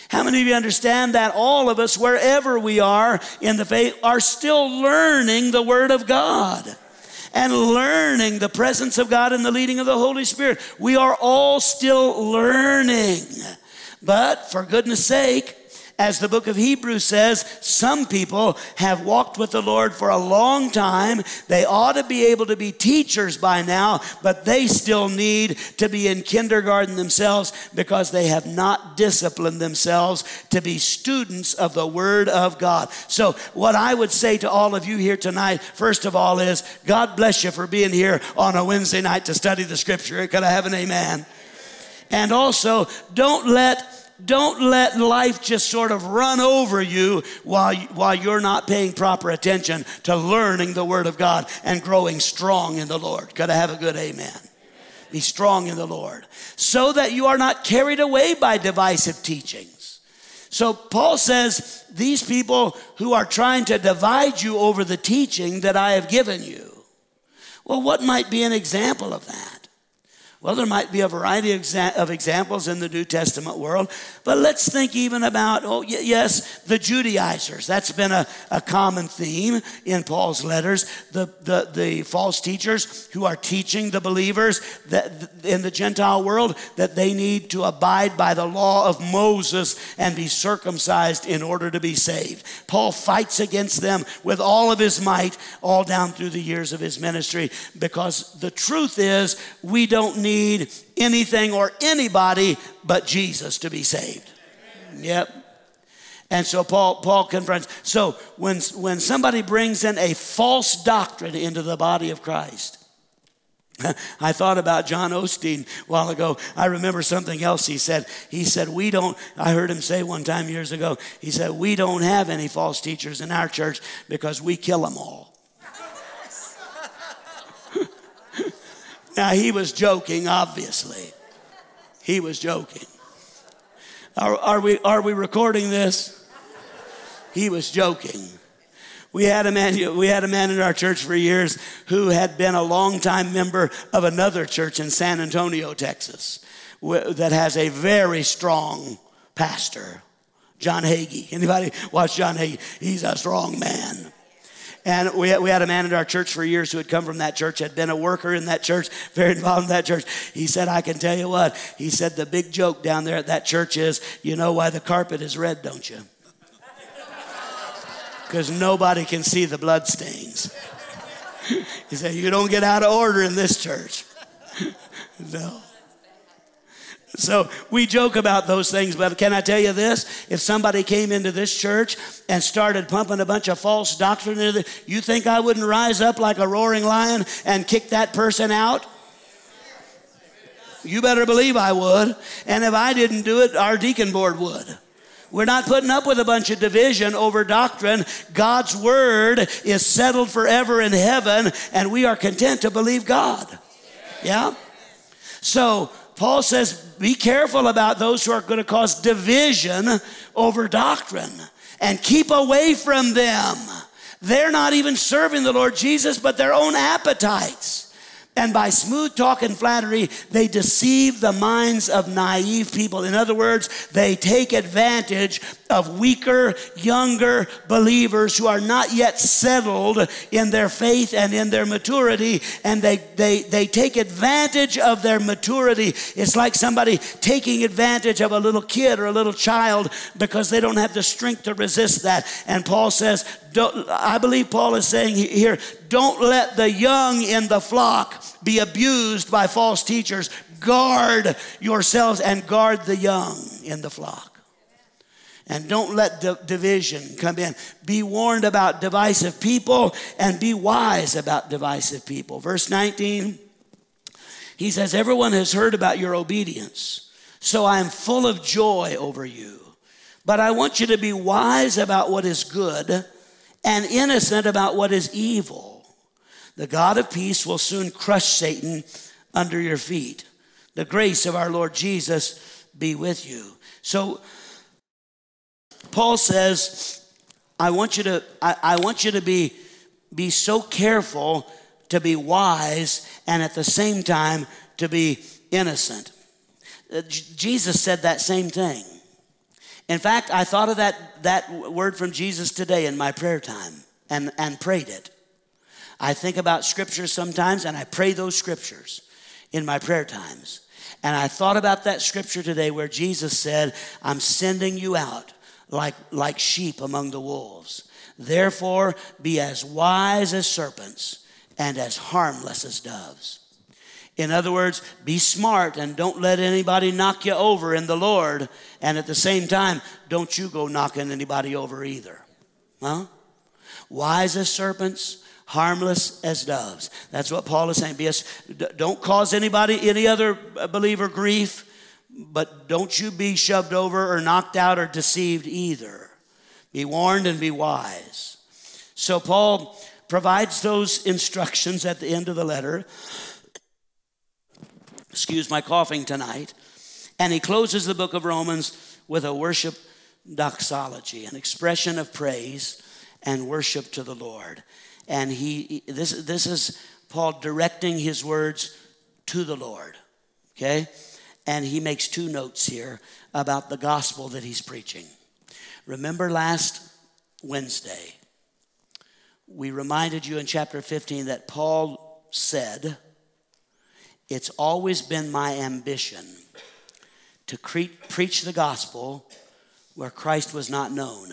How many of you understand that all of us, wherever we are in the faith, are still learning the Word of God and learning the presence of God and the leading of the Holy Spirit? We are all still learning. But for goodness sake, as the book of Hebrews says, some people have walked with the Lord for a long time. They ought to be able to be teachers by now, but they still need to be in kindergarten themselves because they have not disciplined themselves to be students of the Word of God. So what I would say to all of you here tonight, first of all, is God bless you for being here on a Wednesday night to study the Scripture. Could I have an amen? And also, don't let Don't let life just sort of run over you while, while you're not paying proper attention to learning the Word of God and growing strong in the Lord. Could I have a good amen? Be strong in the Lord, so that you are not carried away by divisive teachings. So Paul says, these people who are trying to divide you over the teaching that I have given you. Well, what might be an example of that? Well, there might be a variety of, exa- of examples in the New Testament world, but let's think even about, oh, y- yes, the Judaizers. That's been a, a common theme in Paul's letters. The, the, the false teachers who are teaching the believers that in the Gentile world that they need to abide by the law of Moses and be circumcised in order to be saved. Paul fights against them with all of his might all down through the years of his ministry, because the truth is we don't need need anything or anybody but Jesus to be saved. Yep. And so Paul Paul confronts. So when when somebody brings in a false doctrine into the body of Christ, I thought about John Osteen a while ago. I remember something else he said. He said, we don't, I heard him say one time years ago, he said, we don't have any false teachers in our church because we kill them all. Now, he was joking, obviously. He was joking. Are, are we, are we recording this? He was joking. We had a man, we had a man in our church for years who had been a longtime member of another church in San Antonio, Texas, that has a very strong pastor, John Hagee. Anybody watch John Hagee? He's a strong man. And we had, we had a man in our church for years who had come from that church, had been a worker in that church, very involved in that church. He said, I can tell you what, he said, the big joke down there at that church is, you know why the carpet is red, don't you? Because nobody can see the blood stains. He said, you don't get out of order in this church. No. So we joke about those things, but can I tell you this? If somebody came into this church and started pumping a bunch of false doctrine into it, you think I wouldn't rise up like a roaring lion and kick that person out? You better believe I would. And if I didn't do it, our deacon board would. We're not putting up with a bunch of division over doctrine. God's word is settled forever in heaven, and we are content to believe God. Yeah? So Paul says, be careful about those who are going to cause division over doctrine, and keep away from them. They're not even serving the Lord Jesus, but their own appetites. And by smooth talk and flattery, they deceive the minds of naive people. In other words, they take advantage of weaker, younger believers who are not yet settled in their faith and in their maturity, and they, they, they take advantage of their maturity. It's like somebody taking advantage of a little kid or a little child because they don't have the strength to resist that. And Paul says, don't, I believe Paul is saying here, don't let the young in the flock be abused by false teachers. Guard yourselves and guard the young in the flock. And don't let di- division come in. Be warned about divisive people and be wise about divisive people. Verse nineteen, he says, everyone has heard about your obedience, so I am full of joy over you. But I want you to be wise about what is good and innocent about what is evil. The God of peace will soon crush Satan under your feet. The grace of our Lord Jesus be with you. So Paul says, I want you to, I, I want you to be, be so careful to be wise and at the same time to be innocent. Uh, J- Jesus said that same thing. In fact, I thought of that, that word from Jesus today in my prayer time and, and prayed it. I think about scriptures sometimes and I pray those scriptures in my prayer times. And I thought about that scripture today where Jesus said, I'm sending you out like, like sheep among the wolves. Therefore, be as wise as serpents and as harmless as doves. In other words, be smart and don't let anybody knock you over in the Lord. And at the same time, don't you go knocking anybody over either. Huh? Wise as serpents, harmless as doves. That's what Paul is saying. Be a, don't cause anybody, any other believer grief, but don't you be shoved over or knocked out or deceived either. Be warned and be wise. So Paul provides those instructions at the end of the letter. Excuse my coughing tonight. And he closes the book of Romans with a worship doxology, an expression of praise and worship to the Lord. And he this, this is Paul directing his words to the Lord, okay? And he makes two notes here about the gospel that he's preaching. Remember last Wednesday, we reminded you in chapter fifteen that Paul said, it's always been my ambition to cre- preach the gospel where Christ was not known.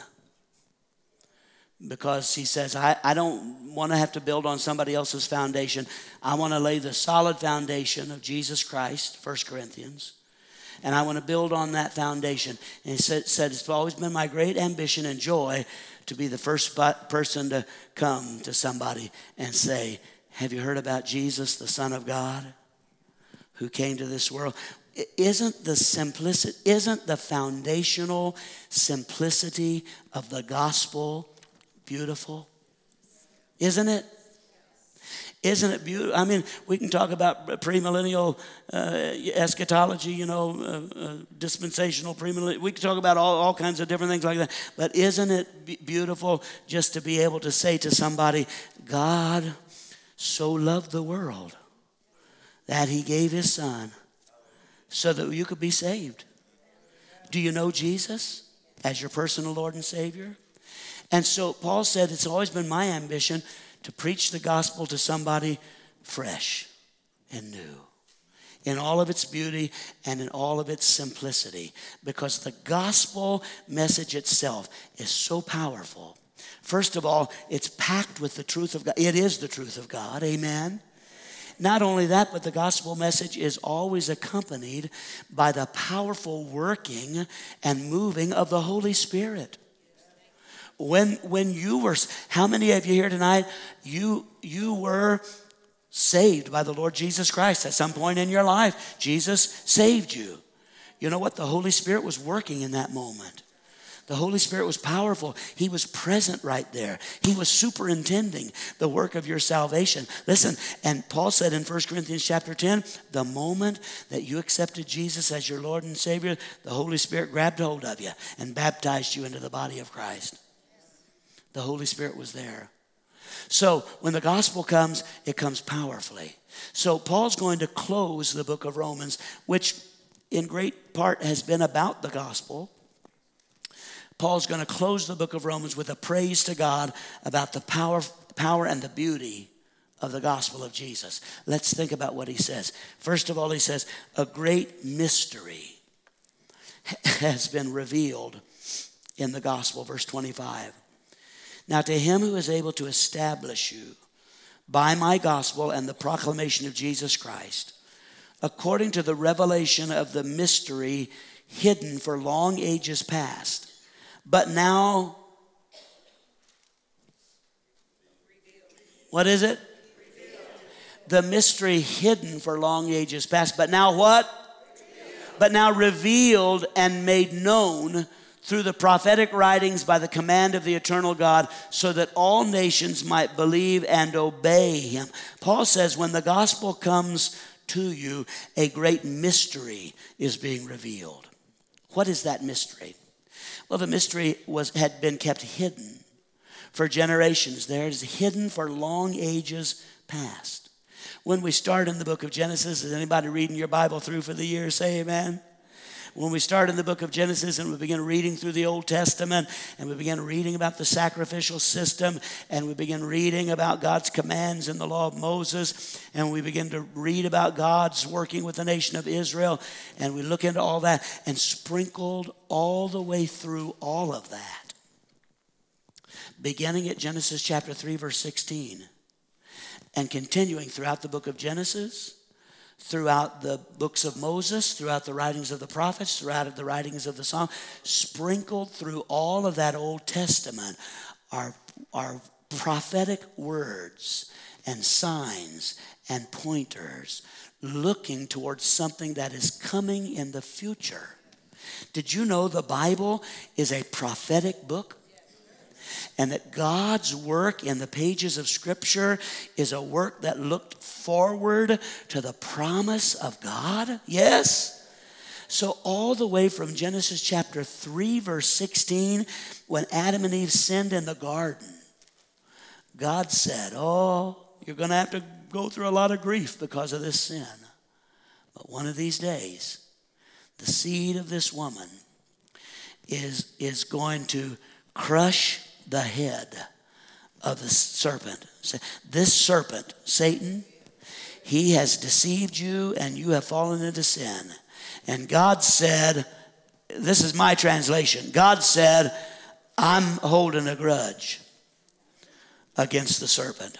Because he says, I, I don't want to have to build on somebody else's foundation. I want to lay the solid foundation of Jesus Christ, First Corinthians. And I want to build on that foundation. And he said, said it's always been my great ambition and joy to be the first person to come to somebody and say, have you heard about Jesus, the Son of God, who came to this world? Isn't the simplicity, isn't the foundational simplicity of the gospel beautiful? Isn't it? Isn't it beautiful? I mean, we can talk about premillennial uh, eschatology, you know, uh, uh, dispensational premillennial. We can talk about all, all kinds of different things like that. But isn't it b- beautiful just to be able to say to somebody, God so loved the world that he gave his son so that you could be saved. Do you know Jesus as your personal Lord and Savior? And so Paul said, it's always been my ambition to preach the gospel to somebody fresh and new, in all of its beauty and in all of its simplicity, because the gospel message itself is so powerful. First of all, it's packed with the truth of God. It is the truth of God, amen? Not only that, but the gospel message is always accompanied by the powerful working and moving of the Holy Spirit. When when you were, how many of you here tonight, you you were saved by the Lord Jesus Christ at some point in your life? Jesus saved you. You know what? The Holy Spirit was working in that moment. The Holy Spirit was powerful. He was present right there. He was superintending the work of your salvation. Listen, and Paul said in First Corinthians chapter ten, the moment that you accepted Jesus as your Lord and Savior, the Holy Spirit grabbed hold of you and baptized you into the body of Christ. The Holy Spirit was there. So when the gospel comes, it comes powerfully. So Paul's going to close the book of Romans, which in great part has been about the gospel. Paul's going to close the book of Romans with a praise to God about the power, power and the beauty of the gospel of Jesus. Let's think about what he says. First of all, he says, a great mystery has been revealed in the gospel, verse twenty-five. Now to him who is able to establish you by my gospel and the proclamation of Jesus Christ, according to the revelation of the mystery hidden for long ages past, but now, what is it? The mystery hidden for long ages past, but now what? But now revealed and made known through the prophetic writings by the command of the eternal God, so that all nations might believe and obey him. Paul says when the gospel comes to you, a great mystery is being revealed. What is that mystery? Well, the mystery was had been kept hidden for generations. There it is, hidden for long ages past. When we start in the book of Genesis, is anybody reading your Bible through for the year? Say amen. when we start in the book of Genesis and we begin reading through the Old Testament and we begin reading about the sacrificial system and we begin reading about God's commands in the law of Moses and we begin to read about God's working with the nation of Israel and we look into all that, and sprinkled all the way through all of that, beginning at Genesis chapter three, verse sixteen, and continuing throughout the book of Genesis, throughout the books of Moses, throughout the writings of the prophets, throughout the writings of the Psalms, sprinkled through all of that Old Testament are, are prophetic words and signs and pointers looking towards something that is coming in the future. Did you know the Bible is a prophetic book? And that God's work in the pages of Scripture is a work that looked forward to the promise of God? Yes? So all the way from Genesis chapter three, verse sixteen, when Adam and Eve sinned in the garden, God said, oh, you're going to have to go through a lot of grief because of this sin. But one of these days, the seed of this woman is, is going to crush the head of the serpent. This serpent, Satan, he has deceived you and you have fallen into sin. And God said, this is my translation, God said, I'm holding a grudge against the serpent.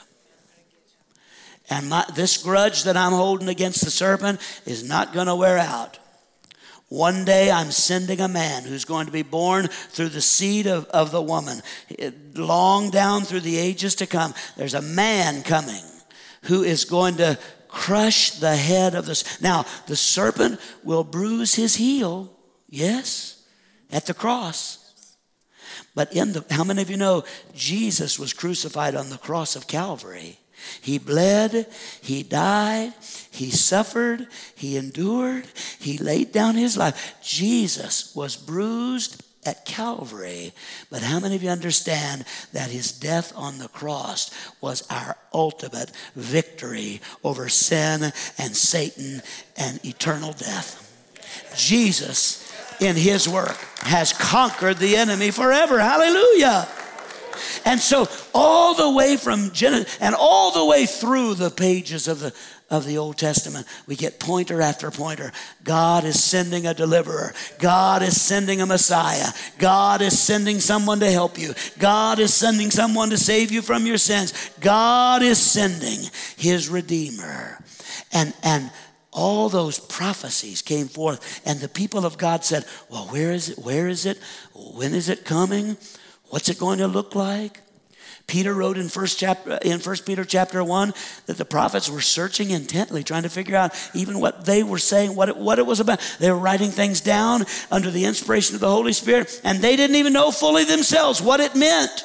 And my, this grudge that I'm holding against the serpent is not going to wear out. One day I'm sending a man who's going to be born through the seed of, of the woman. Long down through the ages to come, there's a man coming who is going to crush the head of this. Now, the serpent will bruise his heel, yes, at the cross. But in the, how many of you know Jesus was crucified on the cross of Calvary? He bled, he died, he suffered, he endured, he laid down his life. Jesus was bruised at Calvary. But how many of you understand that his death on the cross was our ultimate victory over sin and Satan and eternal death? Jesus, in his work, has conquered the enemy forever. Hallelujah. And so all the way from Genesis and all the way through the pages of the of the Old Testament, we get pointer after pointer. God is sending a deliverer. God is sending a Messiah. God is sending someone to help you. God is sending someone to save you from your sins. God is sending his Redeemer. And and all those prophecies came forth, and the people of God said, well, where is it? Where is it? When is it coming? What's it going to look like? Peter wrote in first chapter in First Peter chapter one that the prophets were searching intently, trying to figure out even what they were saying, what it, what it was about. They were writing things down under the inspiration of the Holy Spirit, and they didn't even know fully themselves what it meant.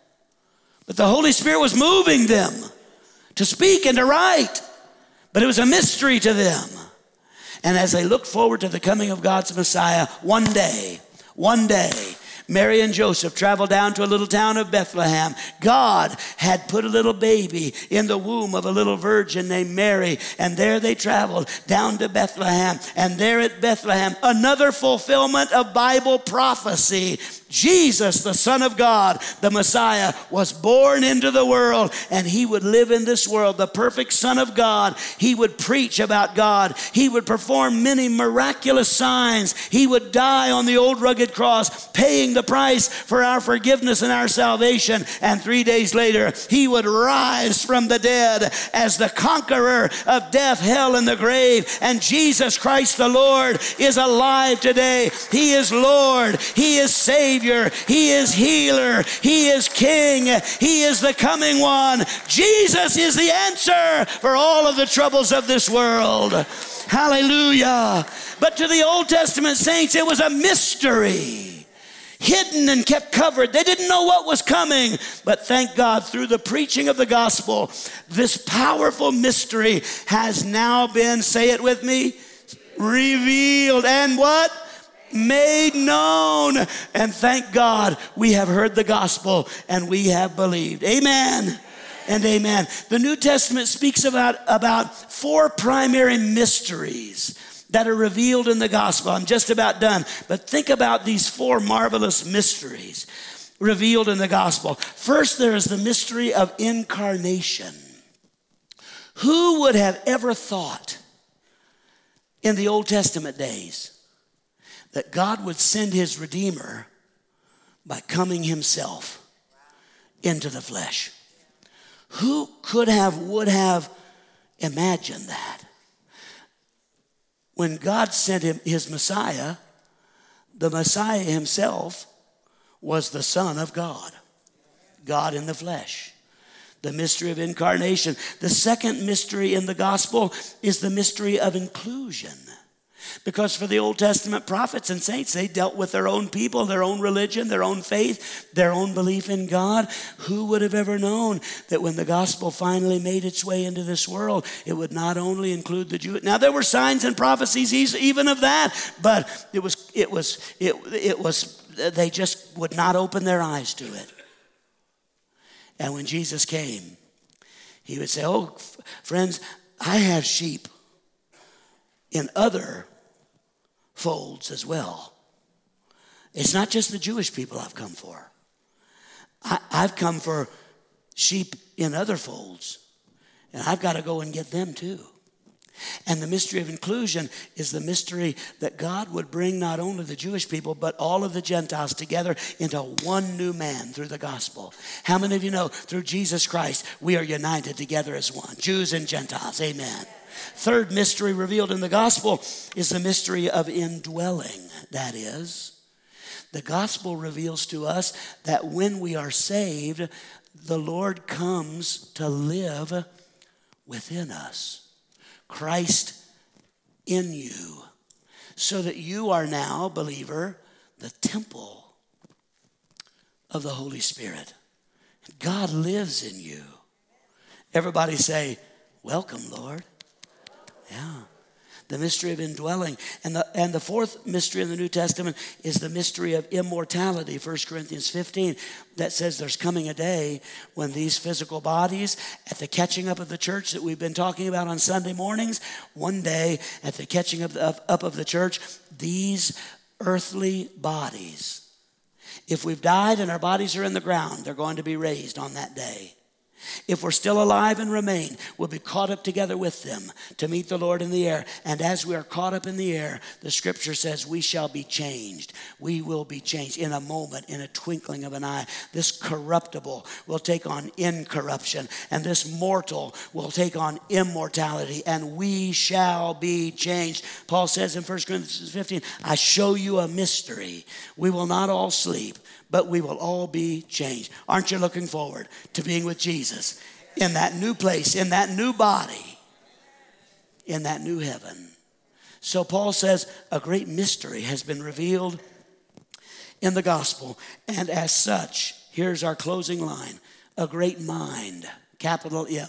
But the Holy Spirit was moving them to speak and to write. But it was a mystery to them. And as they looked forward to the coming of God's Messiah, one day, one day, Mary and Joseph traveled down to a little town of Bethlehem. God had put a little baby in the womb of a little virgin named Mary, and there they traveled down to Bethlehem. And there at Bethlehem, another fulfillment of Bible prophecy. Jesus, the Son of God, the Messiah, was born into the world, and he would live in this world, the perfect Son of God. He would preach about God. He would perform many miraculous signs. He would die on the old rugged cross, paying the price for our forgiveness and our salvation. And three days later, he would rise from the dead as the conqueror of death, hell, and the grave. And Jesus Christ the Lord is alive today. He is Lord. He is Savior. He is healer. He is King. He is the coming one. Jesus is the answer for all of the troubles of this world. Hallelujah. But to the Old Testament saints, it was a mystery, hidden and kept covered. They didn't know what was coming. But thank God, through the preaching of the gospel, this powerful mystery has now been, say it with me, revealed. And what? Made known. And thank God we have heard the gospel and we have believed. Amen and amen. The New Testament speaks about, about four primary mysteries that are revealed in the gospel. I'm just about done. But think about these four marvelous mysteries revealed in the gospel. First, there is the mystery of incarnation. Who would have ever thought in the Old Testament days that God would send his Redeemer by coming himself into the flesh? Who could have, would have imagined that? When God sent him his Messiah, the Messiah himself was the Son of God, God in the flesh. The mystery of incarnation. The second mystery in the gospel is the mystery of inclusion. Because for the Old Testament prophets and saints, they dealt with their own people, their own religion, their own faith, their own belief in God. Who would have ever known that when the gospel finally made its way into this world, it would not only include the Jew. Now there were signs and prophecies even of that, but it was, it was, it, it was, they just would not open their eyes to it. And when Jesus came, he would say, oh, friends, I have sheep in other folds as well. It's not just the Jewish people I've come for. I, I've come for sheep in other folds, and I've got to go and get them too. And the mystery of inclusion is the mystery that God would bring not only the Jewish people, but all of the Gentiles together into one new man through the gospel. How many of you know through Jesus Christ, we are united together as one, Jews and Gentiles, amen. Third mystery revealed in the gospel is the mystery of indwelling. That is, the gospel reveals to us that when we are saved, the Lord comes to live within us. Christ in you, so that you are now, believer, the temple of the Holy Spirit. God lives in you. Everybody say, welcome, Lord. Yeah. The mystery of indwelling. And the, and the fourth mystery in the New Testament is the mystery of immortality. First Corinthians fifteen, that says there's coming a day when these physical bodies, at the catching up of the church that we've been talking about on Sunday mornings, one day at the catching up of, up of the church, these earthly bodies, if we've died and our bodies are in the ground, they're going to be raised on that day. If we're still alive and remain, we'll be caught up together with them to meet the Lord in the air. And as we are caught up in the air, the scripture says we shall be changed. We will be changed in a moment, in a twinkling of an eye. This corruptible will take on incorruption, and this mortal will take on immortality, and we shall be changed. Paul says in First Corinthians fifteen, I show you a mystery. We will not all sleep, but we will all be changed. Aren't you looking forward to being with Jesus in that new place, in that new body, in that new heaven? So Paul says a great mystery has been revealed in the gospel. And as such, here's our closing line. A great mind, capital M,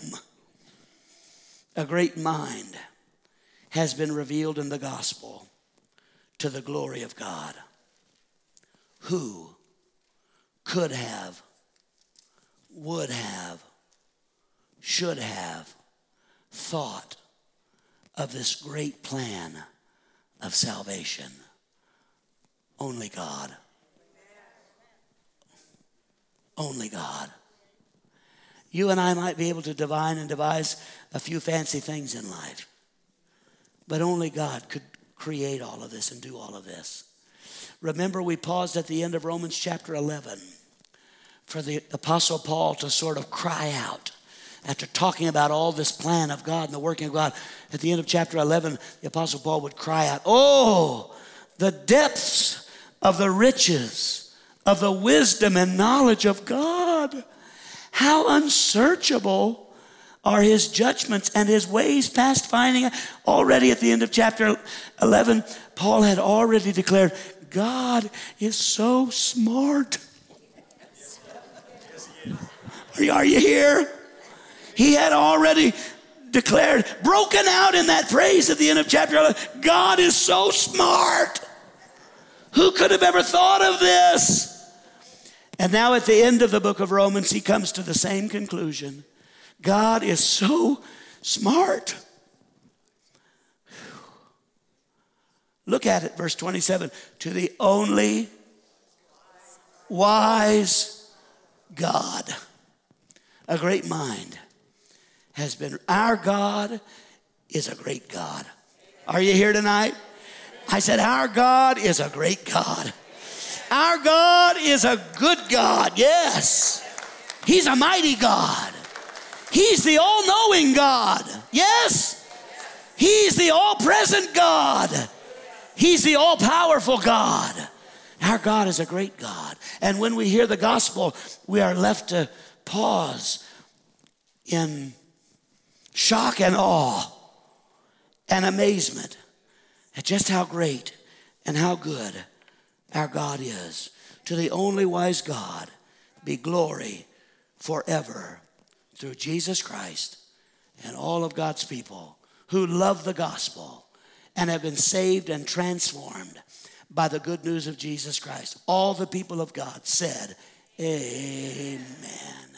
a great mind has been revealed in the gospel to the glory of God. Who could have, would have, should have thought of this great plan of salvation? Only God. Only God. You and I might be able to divine and devise a few fancy things in life, but only God could create all of this and do all of this. Remember, we paused at the end of Romans chapter eleven for the Apostle Paul to sort of cry out after talking about all this plan of God and the working of God. At the end of chapter eleven, the Apostle Paul would cry out, oh, the depths of the riches of the wisdom and knowledge of God. How unsearchable are his judgments and his ways past finding. Already at the end of chapter eleven, Paul had already declared, God is so smart. Are you, are you here? He had already declared, broken out in that phrase at the end of chapter eleven, God is so smart. Who could have ever thought of this? And now at the end of the book of Romans, he comes to the same conclusion. God is so smart. Look at it, verse twenty-seven. To the only wise God. A great mind has been, our God is a great God. Are you here tonight? I said, our God is a great God. Our God is a good God, yes. He's a mighty God. He's the all-knowing God, yes. He's the all-present God. He's the all-powerful God. Our God is a great God. And when we hear the gospel, we are left to pause in shock and awe and amazement at just how great and how good our God is. To the only wise God be glory forever through Jesus Christ. And all of God's people who love the gospel and have been saved and transformed by the good news of Jesus Christ. All the people of God said, amen.